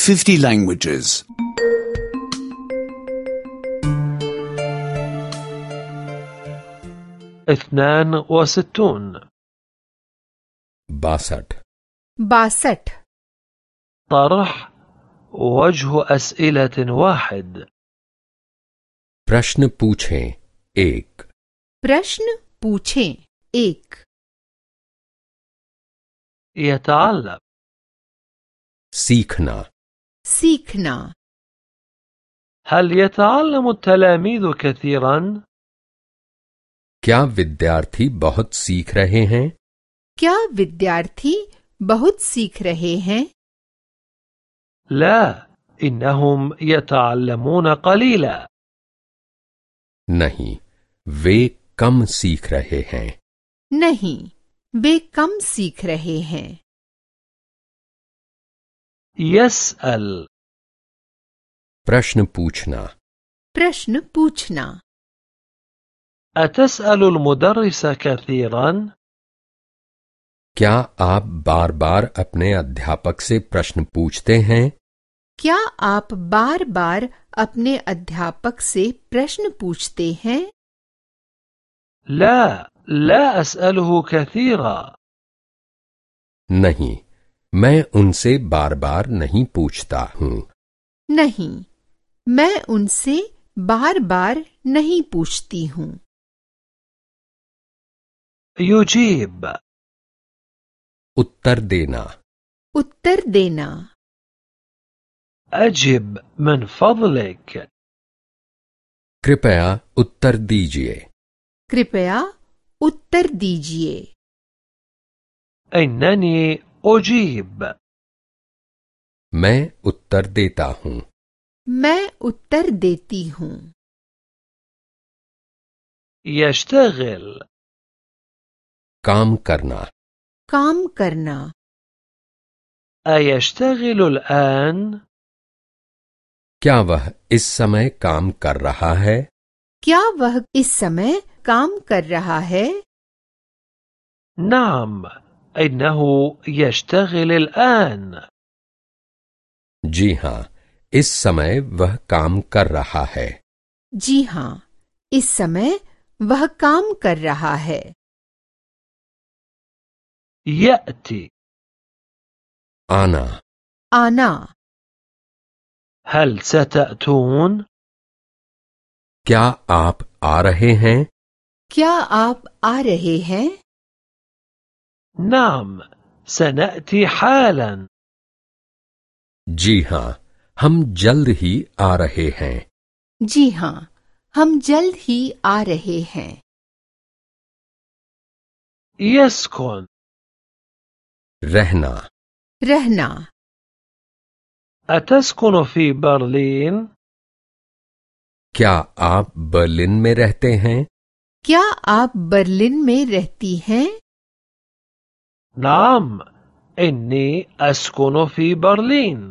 50 languages. 62 62 طرح وجه أسئلة واحد. प्रश्न पूछें एक। प्रश्न पूछें एक। يتعلم सीखना। सीखना। هل يتعلم التلاميذ كثيرا؟ क्या विद्यार्थी बहुत सीख रहे हैं? क्या विद्यार्थी बहुत सीख रहे हैं? لا، إنهم يتعلمون قليلا. नहीं, वे कम सीख रहे हैं। नहीं, वे कम सीख रहे हैं। يسأل प्रश्न पूछना। प्रश्न पूछना। أتسأل المدرس كثيرا؟ क्या आप बार बार अपने अध्यापक से प्रश्न पूछते हैं? क्या आप बार बार अपने अध्यापक से प्रश्न पूछते हैं? لا أسأله كثيرا. नहीं, मैं उनसे बार बार नहीं पूछता हूँ। नहीं, मैं उनसे बार बार नहीं पूछती हूँ। يجيب उत्तर देना। उत्तर देना। أجب من فضلك. कृपया उत्तर दीजिए। कृपया उत्तर दीजिए। إنني أجيب. मैं उत्तर देता हूँ। मैं उत्तर देती हूँ। يشتغل काम करना। काम करना। أيشتغل الآن؟ क्या वह इस समय काम कर रहा है? क्या वह इस समय काम कर रहा है? نعم، إنه يشتغل الآن. जी हाँ, इस समय वह काम कर रहा है। जी हाँ, इस समय वह काम कर रहा है। يأتي आना। आना। هل ستأتون؟ क्या आप आ रहे हैं? क्या आप आ रहे हैं? نعم، سنأتي حالا. जी हाँ, हम जल्द ही आ रहे हैं। जी हाँ, हम जल्द ही आ रहे हैं। يسكن रहना। रहना। أتسكن في برلين؟ क्या आप बर्लिन में रहते हैं? क्या आप बर्लिन में रहती हैं? نعم، إني أسكن في برلين.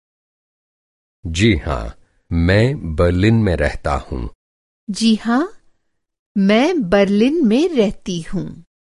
जी हाँ, मैं बर्लिन में रहता हूँ। जी हाँ, मैं बर्लिन में रहती हूँ।